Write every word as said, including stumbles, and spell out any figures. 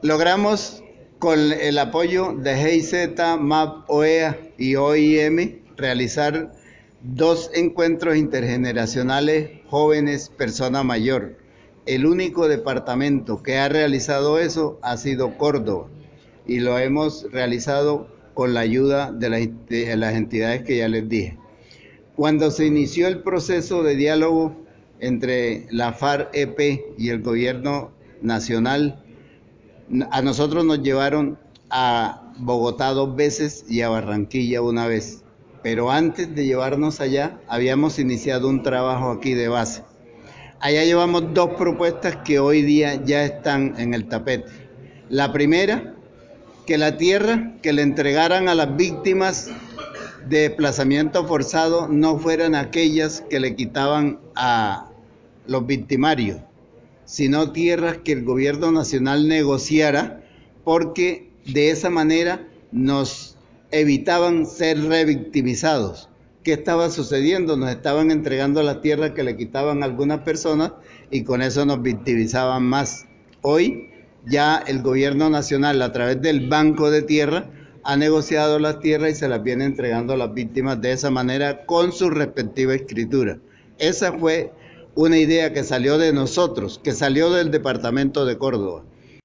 Logramos con el apoyo de G I Z, M A P, O E A y O I M realizar dos encuentros intergeneracionales jóvenes persona mayor. El único departamento que ha realizado eso ha sido Córdoba y lo hemos realizado con la ayuda de las, de las entidades que ya les dije. Cuando se inició el proceso de diálogo entre la FARC-E P y el gobierno nacional, a nosotros nos llevaron a Bogotá dos veces y a Barranquilla una vez. Pero antes de llevarnos allá, habíamos iniciado un trabajo aquí de base. Allá llevamos dos propuestas que hoy día ya están en el tapete. La primera, que la tierra que le entregaran a las víctimas de desplazamiento forzado no fueran aquellas que le quitaban a los victimarios, sino tierras que el gobierno nacional negociara, porque de esa manera nos evitaban ser revictimizados. ¿Qué estaba sucediendo? Nos estaban entregando las tierras que le quitaban a algunas personas y con eso nos victimizaban más. Hoy ya el gobierno nacional, a través del Banco de Tierra, ha negociado las tierras y se las viene entregando a las víctimas de esa manera con su respectiva escritura. Esa fue una idea que salió de nosotros, que salió del departamento de Córdoba.